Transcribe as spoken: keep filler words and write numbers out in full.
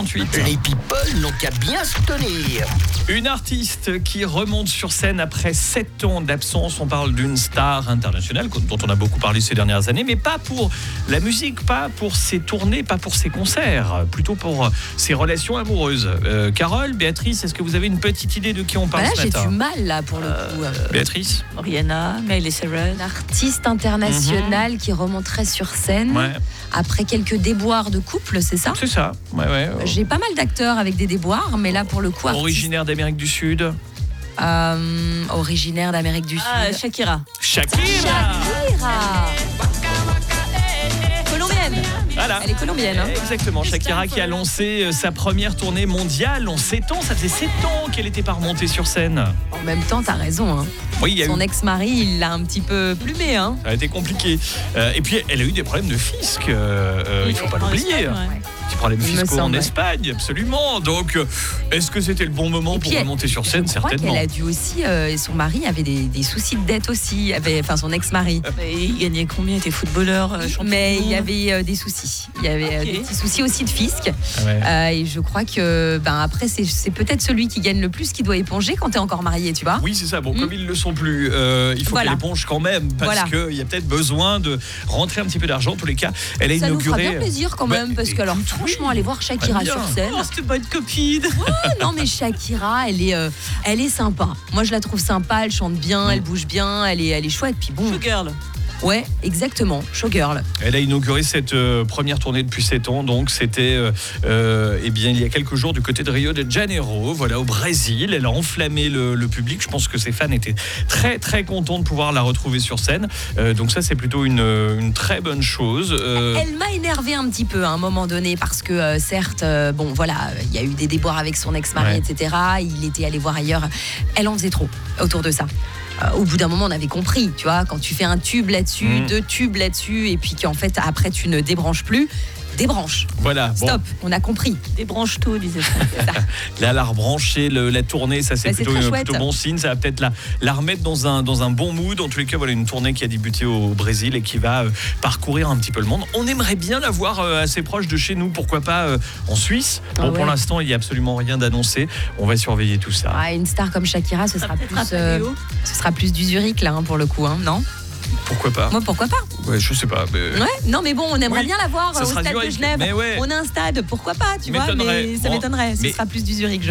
Les people n'ont qu'à bien se tenir. Une artiste qui remonte sur scène après sept ans d'absence. On parle d'une star internationale dont on a beaucoup parlé ces dernières années, mais pas pour la musique, pas pour ses tournées, pas pour ses concerts, plutôt pour ses relations amoureuses. Euh, Carole, Béatrice, est-ce que vous avez une petite idée de qui on parle bah là, ce matin ? J'ai du mal là pour le coup. Euh, Béatrice ? Rihanna, Miley Cyrus. Une artiste internationale mm-hmm. qui remonterait sur scène ouais. après quelques déboires de couple, c'est ça ? C'est ça, ouais, ouais. J'ai pas mal d'acteurs avec des déboires, mais là pour le coup... Artiste... Originaire d'Amérique du Sud euh, Originaire d'Amérique du ah, Sud. Shakira. Shakira Shakira Colombienne. Voilà. Elle est colombienne. Hein. Exactement. Shakira qui a lancé sa première tournée mondiale en sept ans. Ça faisait sept ans qu'elle n'était pas remontée sur scène. En même temps, t'as raison. Hein. Oui, il y a Son eu... ex-mari, il l'a un petit peu plumé. Hein. Ça a été compliqué. Euh, et puis, elle a eu des problèmes de fisc. Euh, euh, il ne faut pas l'oublier. Des problèmes fiscaux en Espagne, absolument. Donc, est-ce que c'était le bon moment pour elle, remonter sur scène ? Je crois Certainement. qu'elle a dû aussi, euh, son mari avait des, des soucis de dette aussi, avait, enfin son ex-mari. Et il gagnait combien ? Il était footballeur, euh, champion. Mais il y avait euh, des soucis. Il y avait okay. euh, des petits soucis aussi de fisc. Ah ouais. euh, et je crois que, ben après, c'est, c'est peut-être celui qui gagne le plus qui doit éponger quand t'es encore marié, tu vois ? Oui, c'est ça. Bon, mmh. comme ils le sont plus, euh, il faut voilà. qu'elle éponge quand même parce voilà. qu'il y a peut-être besoin de rentrer un petit peu d'argent. En tous les cas, elle a ça inauguré. Ça nous fera bien plaisir quand même, bah, parce que alors oui. franchement, aller voir Shakira sur scène. Oh, c'était pas une copine. Ouais, non, mais Shakira, elle est, euh, elle est sympa. Moi, je la trouve sympa. Elle chante bien, mmh. elle bouge bien, elle est, elle est chouette. Puis bon. Showgirl. Ouais, exactement, Showgirl. Elle a inauguré cette euh, première tournée depuis sept ans, donc c'était euh, euh, eh bien, il y a quelques jours du côté de Rio de Janeiro, voilà, au Brésil. Elle a enflammé le, le public. Je pense que ses fans étaient très très contents de pouvoir la retrouver sur scène. Euh, donc ça, c'est plutôt une, une très bonne chose. Euh... Elle m'a énervée un petit peu à un moment donné parce que euh, certes, euh, bon voilà, il y a eu des déboires avec son ex-mari, ouais. et cetera. Il était allé voir ailleurs. Elle en faisait trop autour de ça. Euh, au bout d'un moment, on avait compris, tu vois, quand tu fais un tube là-dessus, mmh. deux tubes là-dessus, et puis qu'en fait, après, tu ne débranches plus, débranche. Voilà. Stop, bon. On a compris. Débranche tout, disait ça. Là, la rebrancher, le, la tournée, ça, c'est, bah, plutôt, c'est plutôt bon signe. Ça va peut-être la, la remettre dans un, dans un bon mood. En tous les cas, voilà une tournée qui a débuté au Brésil et qui va euh, parcourir un petit peu le monde. On aimerait bien la voir euh, assez proche de chez nous, pourquoi pas euh, en Suisse. Bon, ah ouais. Pour l'instant, il n'y a absolument rien d'annoncé. On va surveiller tout ça. Ah, une star comme Shakira, ce sera, plus, euh, ce sera plus du Zurich, là, hein, pour le coup, hein, non ? Pourquoi pas ? Moi, pourquoi pas ? Ouais, je sais pas. Mais... Ouais, non, mais bon, on aimerait oui, bien la voir au stade Zurich, de Genève. Ouais. On a un stade, pourquoi pas, tu vois ? Mais ça bon, m'étonnerait. Ce mais... sera plus du Zurich.